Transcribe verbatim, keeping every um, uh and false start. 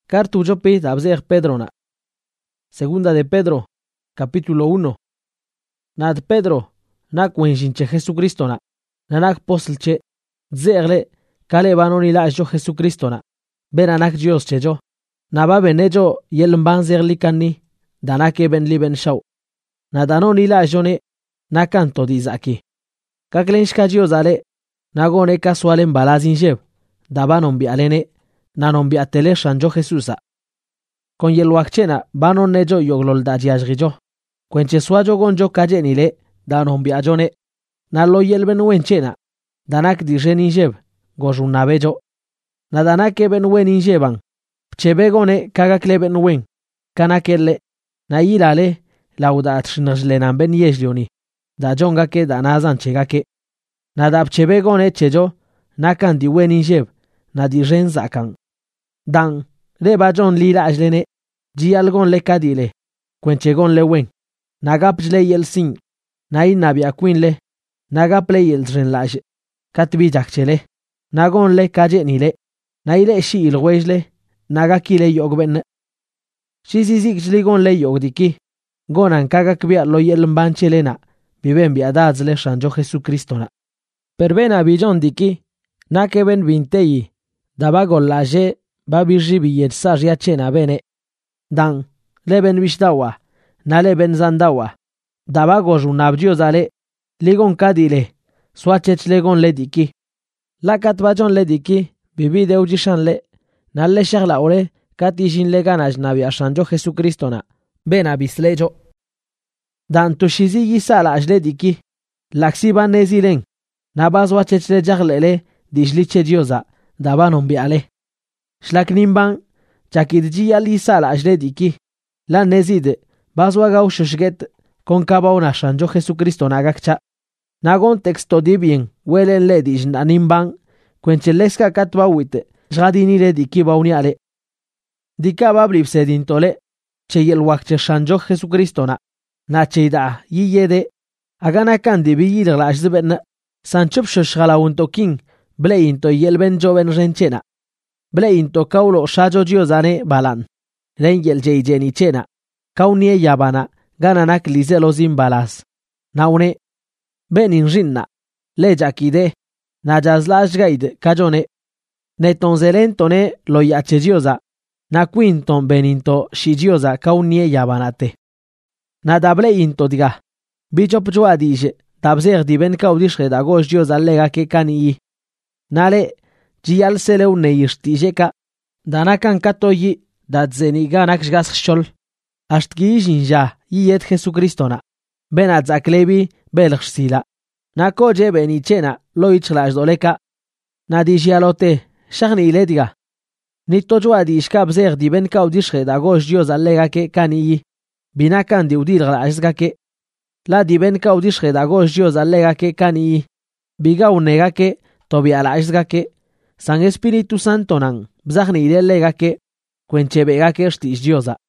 Cartu jopi dabzeg Pedrona. Segunda de Pedro, capítulo uno. Nad Pedro, nak wenshinche Jesucristona, nanak postlche, zegle, kale banoni lajo Jesucristona, benanak Dios chejo, naba benejo yelmban zerlikani, danake benli ben shaw. Nadanoni lajone, nakanto dizaki. Kaklenshka Diosale, nagone kasualen balazinjev, dabanon bialene, nanon biatele shanjo Jesusa. Con yelwakchena banon nejo yoglol dajiajrijo. Kwenche suajo gonjo kajenile, danon biajone, nalo yelben wenchena, danak dijeninjev, gojunabejo. Nadanake ben weninjevan, pchebegone kagakleben wen, kanakelle, nailale, laudat shnajlenan ben yejlioni, da jongake danazan chegake. Nadab chebegone chejo, nakan di weninjev, nadijen zakan. Dan, reba jon lila ajlene, jialgon le kadile, kwenchegon le wen, nagapjle yel sin, nai nabia quinle, nagaple yel drenlaj, katbi jakchele, nagon le kajenile, naile shi ilwejle, nagakile yogben. Shizizik jligon le yogdiki, gonan kagakbia lo yel mbanchelena, biben biadazle shanjo Jesucristona. Perbena bijon diki, nakeben vinteyi, dabagol laje, babirji biyetsaj yachena bene. Dan, leben bishdawa, na leben zandawa, dabagoj unabdiozale, ligon kadile, swachech legon lediki. Lakat bajon lediki, bibi deujishanle, nalle shagla ore, katishin leganaj nabi ashanjo Jesucristona, bena bislejo. Dan tushizi yisala ajlediki, laksiba nezilen, nabazwachech le jaglele, dijliche dioza, dabanon biale. Shlaknimban, chakidji yali sala ajlediki, la nezide, bazwagau shushget, con kabauna shanjo Jesucristo nagakcha. Nagon texto dibien, welen ledish nanimban, quencheleska katbawite, jadinire diki bauniale. Dika bablipse dintole, cheyel wakche shanjo Jesucristona, na cheyda yiyede, agana kandi biyilglashzben, sanchup shushgalauntokin, bleinto yelben joven renchena. Bleinto kaulo shajo diozane balan. Rengel jeichena. Kaunie yabana, gananak lizelozin balas. Naune. Benin rinna. Lejakide. Najazlash gaide, kajone. Netonzelentone lo yache dioza. Na quinton beninto shidioza kaunie yabanate. Nadable into diga. Bichop joadije, dabzer di ben kaudishre da gosh dioza lega ke kanii. Nale. Jial seleu neirtijeka, danakan katoyi, dadzeni ganak shol. Ashtgi jinja, yiyet Jesucristona. Benadzaklebi, belxsila. Nakoje benichena, loichlash doleka. Nadijialote, shagni lediga. Nitojua di ishkabzer di ben kaudishre da gosh dios allegake kaniyi. Binakan di udilgra ashgake. La di ben kaudishre da gosh dios allegake kaniyi. Biga unegake, tobiala ashgake. San Espíritu Santo nan, bzagni irelegake, quenchebegake shtish dioza.